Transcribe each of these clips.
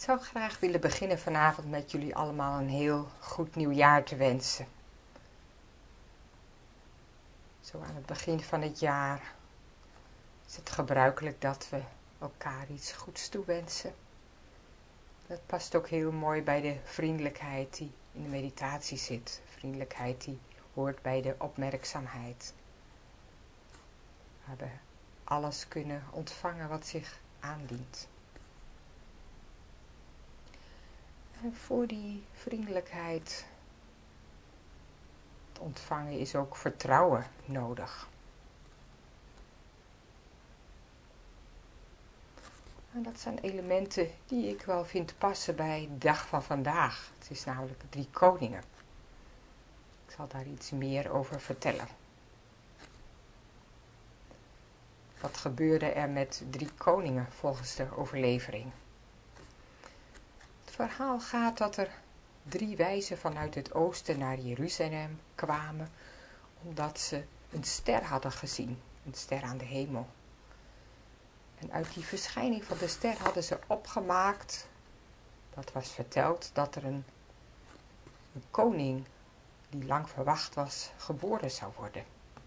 zou graag willen beginnen vanavond met jullie allemaal een heel goed nieuwjaar te wensen. Zo aan het begin van het jaar is het gebruikelijk dat we elkaar iets goeds toewensen. Dat past ook heel mooi bij de vriendelijkheid die in de meditatie zit. Vriendelijkheid die hoort bij de opmerkzaamheid. Waar we alles kunnen ontvangen wat zich aandient. En voor die vriendelijkheid te ontvangen is ook vertrouwen nodig. En dat zijn elementen die ik wel vind passen bij de dag van vandaag. Het is namelijk 3 koningen. Ik zal daar iets meer over vertellen. Wat gebeurde er met 3 koningen volgens de overlevering? Het verhaal gaat dat er 3 wijzen vanuit het oosten naar Jeruzalem kwamen, omdat ze een ster hadden gezien, een ster aan de hemel. En uit die verschijning van de ster hadden ze opgemaakt, dat was verteld, dat er een koning die lang verwacht was, geboren zou worden.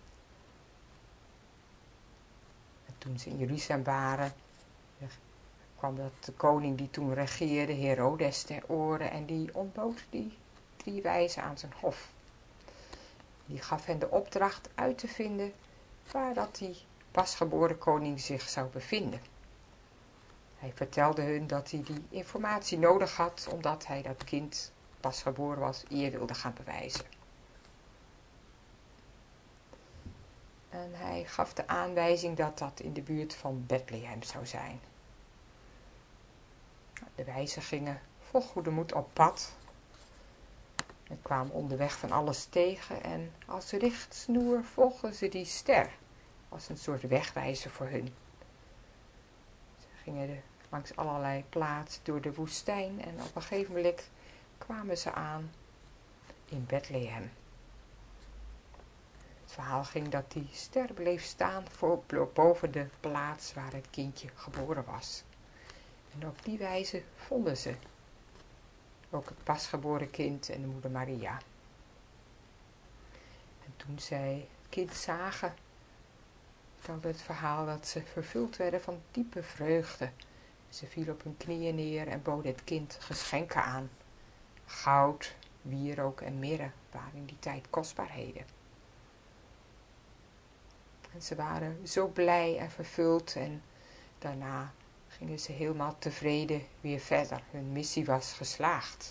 En toen ze in Jeruzalem waren, kwam dat de koning die toen regeerde, Herodes, ter oren en die ontbood die 3 wijzen aan zijn hof. Die gaf hen de opdracht uit te vinden waar dat die pasgeboren koning zich zou bevinden. Hij vertelde hun dat hij die informatie nodig had, omdat hij dat kind pasgeboren was, eer wilde gaan bewijzen. En hij gaf de aanwijzing dat dat in de buurt van Bethlehem zou zijn. De wijzen gingen vol goede moed op pad en kwamen onderweg van alles tegen en als richtsnoer volgden ze die ster als een soort wegwijzer voor hun. Ze gingen langs allerlei plaatsen door de woestijn en op een gegeven moment kwamen ze aan in Bethlehem. Het verhaal ging dat die ster bleef staan boven de plaats waar het kindje geboren was. En op die wijze vonden ze ook het pasgeboren kind en de moeder Maria. En toen zij het kind zagen, vertelde het verhaal dat ze vervuld werden van diepe vreugde. Ze vielen op hun knieën neer en boden het kind geschenken aan. Goud, wierook en mirre waren in die tijd kostbaarheden. En ze waren zo blij en vervuld en daarna gingen ze helemaal tevreden weer verder. Hun missie was geslaagd.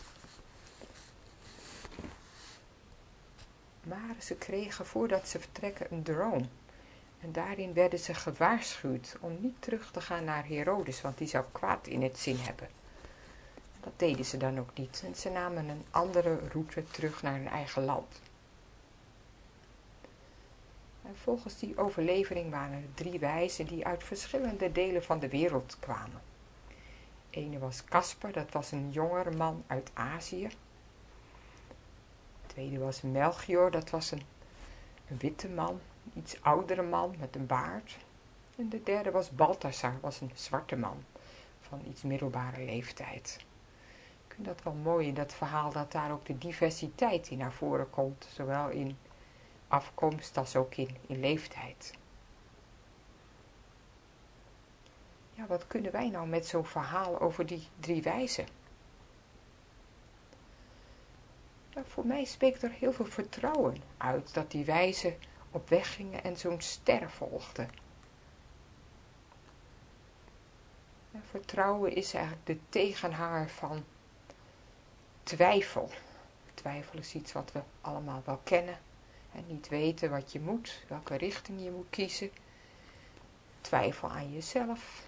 Maar ze kregen voordat ze vertrekken een droom. En daarin werden ze gewaarschuwd om niet terug te gaan naar Herodes, want die zou kwaad in het zin hebben. Dat deden ze dan ook niet. En ze namen een andere route terug naar hun eigen land. En volgens die overlevering waren er 3 wijzen die uit verschillende delen van de wereld kwamen. Ene was Caspar, dat was een jongere man uit Azië. De tweede was Melchior, dat was een witte man, een iets oudere man met een baard. En de derde was Balthasar, was een zwarte man van iets middelbare leeftijd. Ik vind dat wel mooi in dat verhaal, dat daar ook de diversiteit in naar voren komt, zowel in afkomst als ook in leeftijd. Ja, wat kunnen wij nou met zo'n verhaal over die 3 wijzen? Ja, voor mij spreekt er heel veel vertrouwen uit dat die wijzen op weg gingen en zo'n ster volgden. Ja, vertrouwen is eigenlijk de tegenhanger van twijfel. Twijfel is iets wat we allemaal wel kennen. En niet weten wat je moet, welke richting je moet kiezen. Twijfel aan jezelf.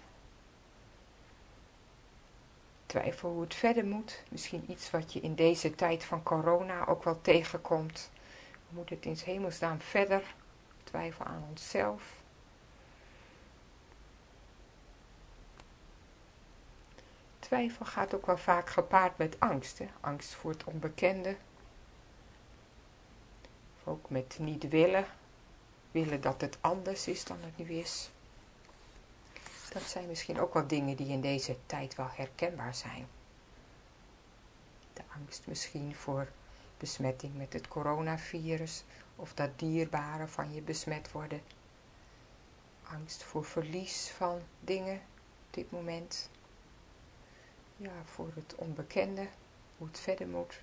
Twijfel hoe het verder moet. Misschien iets wat je in deze tijd van corona ook wel tegenkomt. Hoe moet het in 's hemelsnaam verder? Twijfel aan onszelf. Twijfel gaat ook wel vaak gepaard met angst. Hè? Angst voor het onbekende. Of ook met niet willen. Willen dat het anders is dan het nu is. Dat zijn misschien ook wel dingen die in deze tijd wel herkenbaar zijn. De angst misschien voor besmetting met het coronavirus of dat dierbaren van je besmet worden. Angst voor verlies van dingen op dit moment. Ja, voor het onbekende, hoe het verder moet.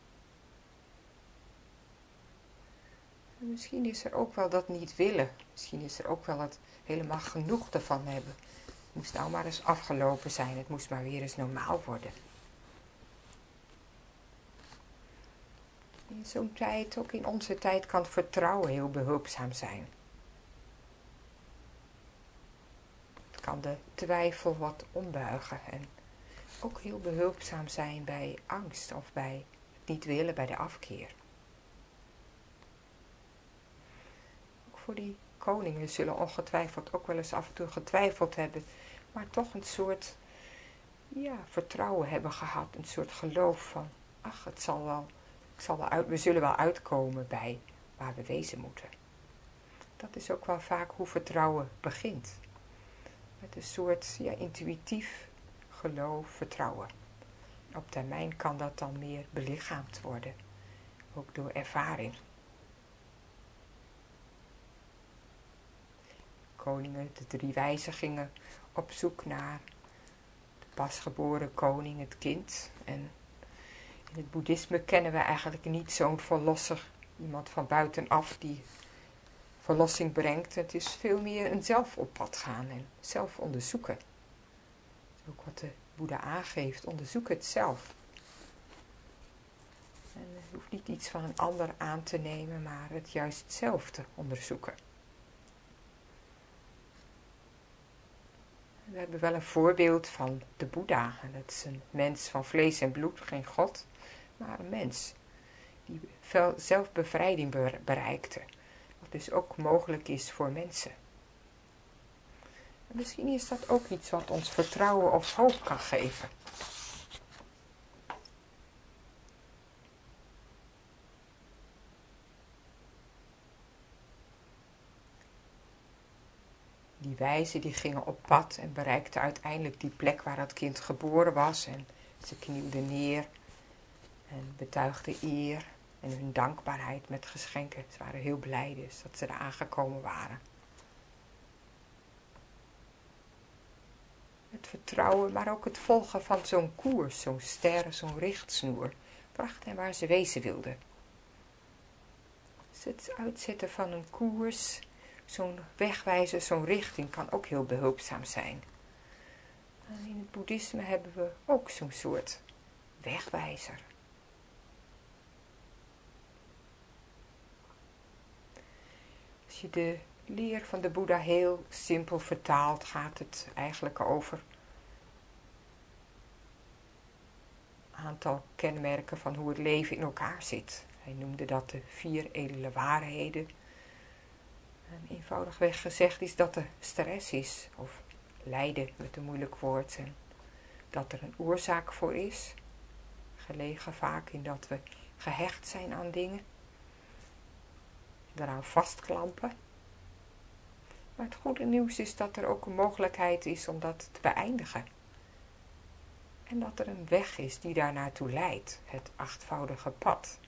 En misschien is er ook wel dat niet willen. Misschien is er ook wel het helemaal genoeg ervan hebben. Het moest nou maar eens afgelopen zijn. Het moest maar weer eens normaal worden. In zo'n tijd, ook in onze tijd, kan vertrouwen heel behulpzaam zijn. Het kan de twijfel wat ombuigen en ook heel behulpzaam zijn bij angst of bij het niet willen, bij de afkeer. Ook voor die koningen zullen ongetwijfeld ook wel eens af en toe getwijfeld hebben, maar toch een soort vertrouwen hebben gehad, een soort geloof van, ach, we zullen wel uitkomen bij waar we wezen moeten. Dat is ook wel vaak hoe vertrouwen begint. Met een soort intuïtief geloof, vertrouwen. Op termijn kan dat dan meer belichaamd worden, ook door ervaring. Koningen, de 3 wijzen, gingen op zoek naar de pasgeboren koning, het kind. En in het boeddhisme kennen we eigenlijk niet zo'n verlosser, iemand van buitenaf die verlossing brengt. Het is veel meer een zelf op pad gaan en zelf onderzoeken. Dat is ook wat de Boeddha aangeeft, onderzoek het zelf. En je hoeft niet iets van een ander aan te nemen, maar het juist zelf te onderzoeken. We hebben wel een voorbeeld van de Boeddha. En dat is een mens van vlees en bloed, geen God, maar een mens die zelf bevrijding bereikte. Wat dus ook mogelijk is voor mensen. En misschien is dat ook iets wat ons vertrouwen of hoop kan geven. Die wijzen die gingen op pad en bereikten uiteindelijk die plek waar het kind geboren was. En ze knielden neer en betuigden eer en hun dankbaarheid met geschenken. Ze waren heel blij dus dat ze er aangekomen waren. Het vertrouwen, maar ook het volgen van zo'n koers, zo'n ster, zo'n richtsnoer, bracht hen waar ze wezen wilden. Dus het uitzetten van een koers, zo'n wegwijzer, zo'n richting kan ook heel behulpzaam zijn. En in het boeddhisme hebben we ook zo'n soort wegwijzer. Als je de leer van de Boeddha heel simpel vertaalt, gaat het eigenlijk over een aantal kenmerken van hoe het leven in elkaar zit. Hij noemde dat de 4 edele waarheden. En eenvoudigweg gezegd is dat er stress is, of lijden met een moeilijk woord, en dat er een oorzaak voor is, gelegen vaak in dat we gehecht zijn aan dingen, daaraan vastklampen. Maar het goede nieuws is dat er ook een mogelijkheid is om dat te beëindigen. En dat er een weg is die daar naartoe leidt, het 8voudige pad.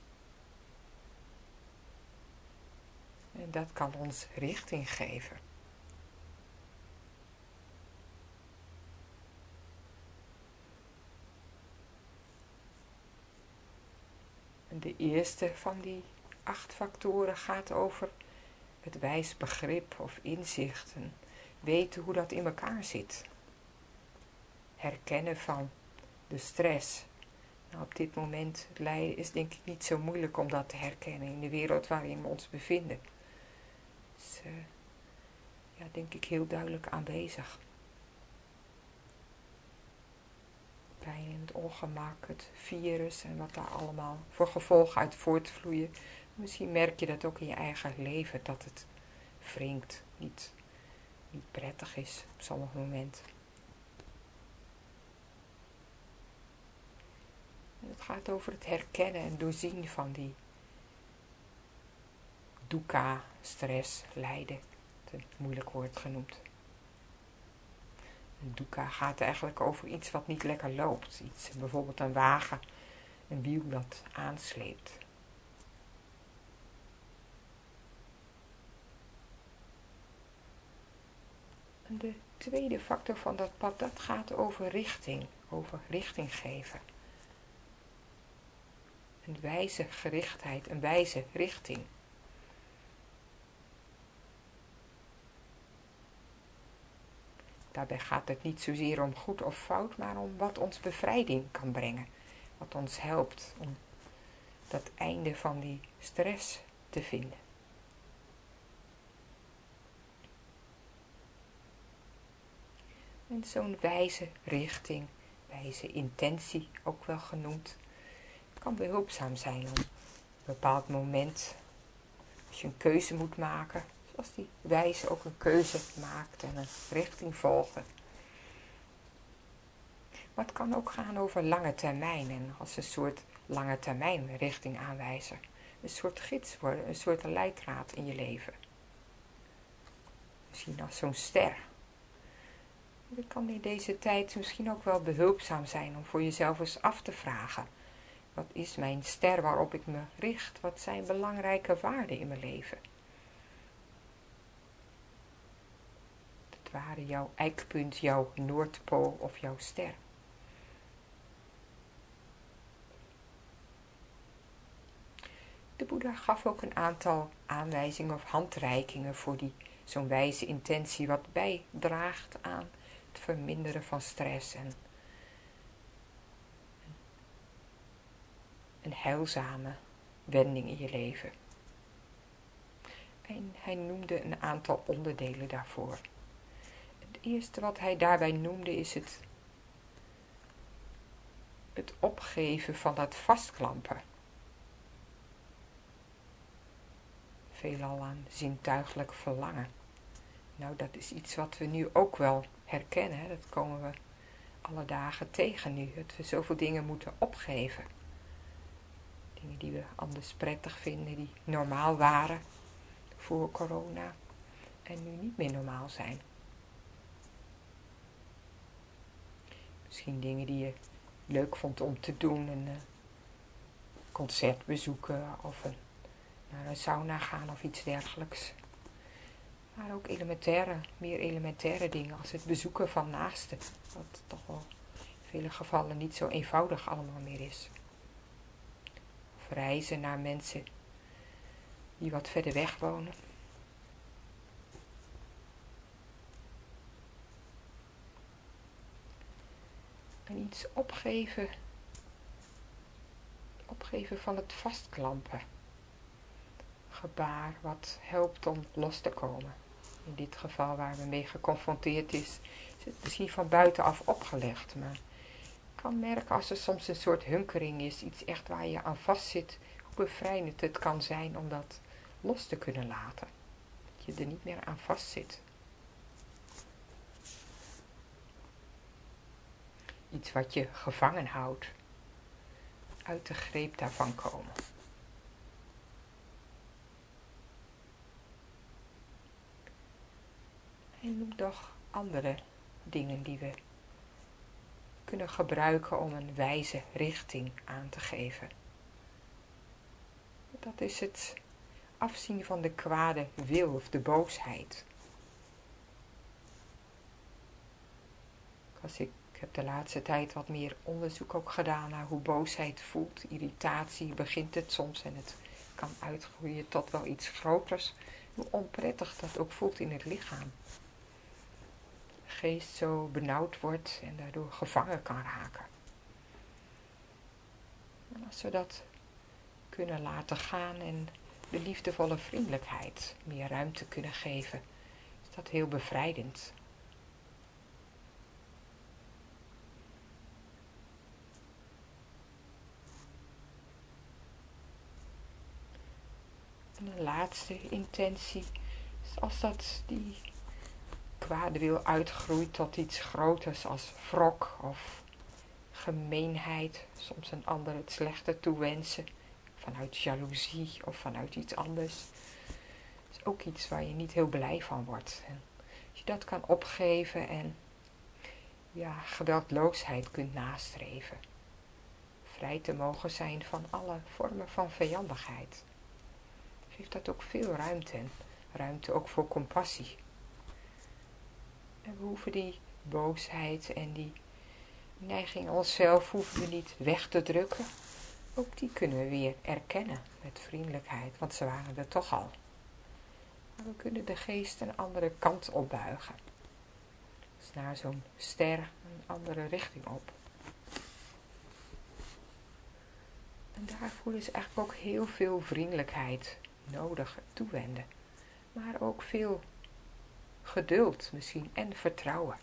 En dat kan ons richting geven. En de eerste van die 8 factoren gaat over het wijs begrip of inzicht en weten hoe dat in elkaar zit. Herkennen van de stress. Nou, op dit moment het lijden is denk ik niet zo moeilijk om dat te herkennen in de wereld waarin we ons bevinden. Dus denk ik heel duidelijk aanwezig. Pijn en het ongemak, het virus en wat daar allemaal voor gevolgen uit voortvloeien. Misschien merk je dat ook in je eigen leven, dat het wringt, niet prettig is op sommige momenten. En het gaat over het herkennen en doorzien van die dukkha, stress, lijden, een moeilijk woord genoemd. En dukkha gaat eigenlijk over iets wat niet lekker loopt. Iets, bijvoorbeeld een wagen een wiel dat aansleept. En de tweede factor van dat pad, dat gaat over richting geven. Een wijze gerichtheid, een wijze richting. Daarbij gaat het niet zozeer om goed of fout, maar om wat ons bevrijding kan brengen. Wat ons helpt om dat einde van die stress te vinden. En zo'n wijze richting, wijze intentie ook wel genoemd, kan behulpzaam zijn om een bepaald moment, als je een keuze moet maken, zoals die wijze ook een keuze maakt en een richting volgen. Maar het kan ook gaan over lange termijn en als een soort lange termijn richting aanwijzer. Een soort gids worden, een soort leidraad in je leven. Misschien als zo'n ster. Dat kan in deze tijd misschien ook wel behulpzaam zijn om voor jezelf eens af te vragen. Wat is mijn ster waarop ik me richt? Wat zijn belangrijke waarden in mijn leven? Het ware jouw eikpunt, jouw noordpool of jouw ster. De Boeddha gaf ook een aantal aanwijzingen of handreikingen voor zo'n wijze intentie wat bijdraagt aan het verminderen van stress en een heilzame wending in je leven. En hij noemde een aantal onderdelen daarvoor. Het eerste wat hij daarbij noemde is het opgeven van dat vastklampen. Veelal aan zintuigelijk verlangen. Nou, dat is iets wat we nu ook wel herkennen. Hè? Dat komen we alle dagen tegen nu. Dat we zoveel dingen moeten opgeven. Dingen die we anders prettig vinden, die normaal waren voor corona en nu niet meer normaal zijn. Misschien dingen die je leuk vond om te doen, een concert bezoeken of naar een sauna gaan of iets dergelijks. Maar ook meer elementaire dingen als het bezoeken van naasten, wat toch wel in vele gevallen niet zo eenvoudig allemaal meer is. Of reizen naar mensen die wat verder weg wonen. En iets opgeven van het vastklampen. Gebaar wat helpt om los te komen. In dit geval waar we mee geconfronteerd is het misschien van buitenaf opgelegd. Maar ik kan merken als er soms een soort hunkering is, iets echt waar je aan vastzit, hoe bevrijdend het kan zijn om dat los te kunnen laten. Dat je er niet meer aan vastzit. Iets wat je gevangen houdt. Uit de greep daarvan komen. En noem toch andere dingen die we kunnen gebruiken om een wijze richting aan te geven. Dat is het afzien van de kwade wil of de boosheid. Ik heb de laatste tijd wat meer onderzoek ook gedaan naar hoe boosheid voelt. Irritatie begint het soms en het kan uitgroeien tot wel iets groters. Hoe onprettig dat ook voelt in het lichaam. De geest zo benauwd wordt en daardoor gevangen kan raken. En als we dat kunnen laten gaan en de liefdevolle vriendelijkheid meer ruimte kunnen geven, is dat heel bevrijdend. En een laatste intentie is als die kwade wil uitgroeit tot iets groters als wrok of gemeenheid, soms een ander het slechte toewensen, vanuit jaloezie of vanuit iets anders. Dat is ook iets waar je niet heel blij van wordt. En als je dat kan opgeven en geweldloosheid kunt nastreven, vrij te mogen zijn van alle vormen van vijandigheid. Geeft dat ook veel ruimte en ruimte ook voor compassie. En we hoeven die boosheid en die neiging onszelf hoeven we niet weg te drukken. Ook die kunnen we weer erkennen met vriendelijkheid, want ze waren er toch al. Maar we kunnen de geest een andere kant opbuigen. Dus naar zo'n ster een andere richting op. En daarvoor is eigenlijk ook heel veel vriendelijkheid nodig toewenden. Maar ook veel geduld misschien en vertrouwen.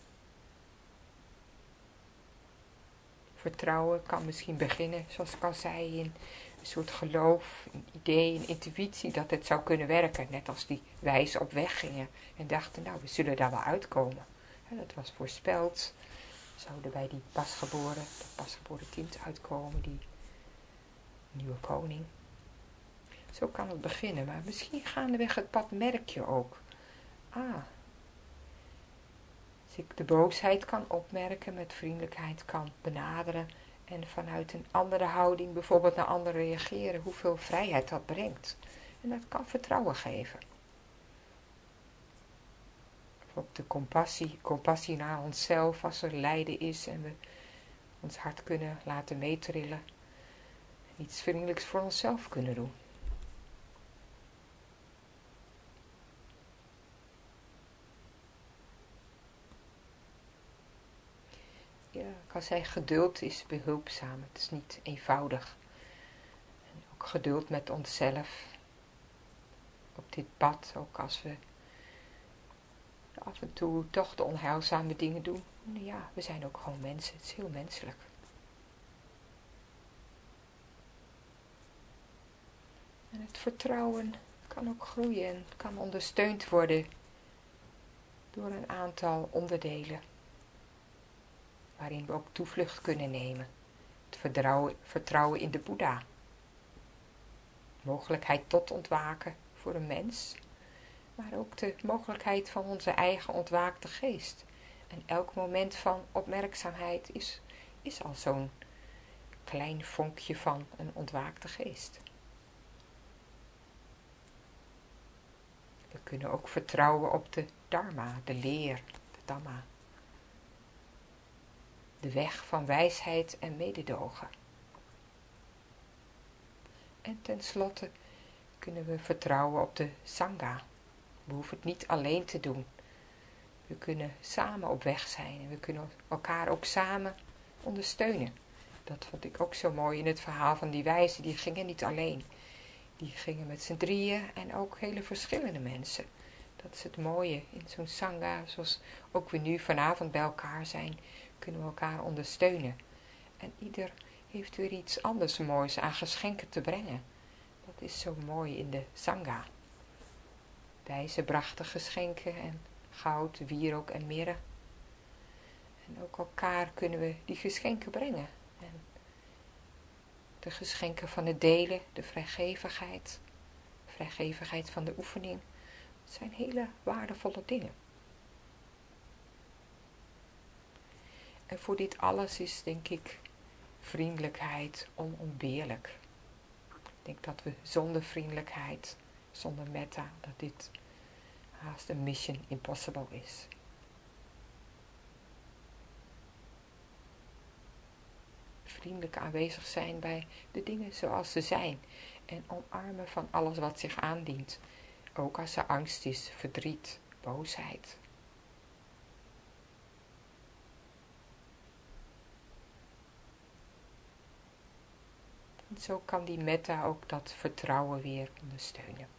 Vertrouwen kan misschien beginnen, zoals ik al zei, in een soort geloof, een idee, een intuïtie dat het zou kunnen werken. Net als die wijzen op weg gingen en dachten, nou, we zullen daar wel uitkomen. En dat was voorspeld. Zouden bij die dat pasgeboren kind uitkomen, die nieuwe koning. Zo kan het beginnen, maar misschien gaandeweg het pad merk je ook. Als ik de boosheid kan opmerken, met vriendelijkheid kan benaderen en vanuit een andere houding bijvoorbeeld naar anderen reageren, hoeveel vrijheid dat brengt. En dat kan vertrouwen geven. Of ook de compassie naar onszelf als er lijden is en we ons hart kunnen laten meetrillen. En iets vriendelijks voor onszelf kunnen doen. Ja, ik kan zeggen, geduld is behulpzaam. Het is niet eenvoudig. En ook geduld met onszelf. Op dit pad, ook als we af en toe toch de onheilzame dingen doen. Ja, we zijn ook gewoon mensen. Het is heel menselijk. En het vertrouwen kan ook groeien en kan ondersteund worden door een aantal onderdelen. Waarin we ook toevlucht kunnen nemen. Het vertrouwen in de Boeddha. Mogelijkheid tot ontwaken voor een mens. Maar ook de mogelijkheid van onze eigen ontwaakte geest. En elk moment van opmerkzaamheid is al zo'n klein vonkje van een ontwaakte geest. We kunnen ook vertrouwen op de Dharma, de leer, de Dhamma. De weg van wijsheid en mededogen. En tenslotte kunnen we vertrouwen op de Sangha. We hoeven het niet alleen te doen. We kunnen samen op weg zijn en we kunnen elkaar ook samen ondersteunen. Dat vond ik ook zo mooi in het verhaal van die wijzen. Die gingen niet alleen. Die gingen met z'n drieën en ook hele verschillende mensen. Dat is het mooie in zo'n Sangha, zoals ook we nu vanavond bij elkaar zijn, kunnen we elkaar ondersteunen. En ieder heeft weer iets anders moois aan geschenken te brengen. Dat is zo mooi in de Sangha. Wijzen brachten geschenken en goud, wierook en mirre. En ook elkaar kunnen we die geschenken brengen. En de geschenken van het delen, de vrijgevigheid van de oefening, dat zijn hele waardevolle dingen. En voor dit alles is, denk ik, vriendelijkheid onontbeerlijk. Ik denk dat we zonder vriendelijkheid, zonder metta, dat dit haast een mission impossible is. Vriendelijk aanwezig zijn bij de dingen zoals ze zijn en omarmen van alles wat zich aandient, ook als er angst is, verdriet, boosheid. En zo kan die metta ook dat vertrouwen weer ondersteunen.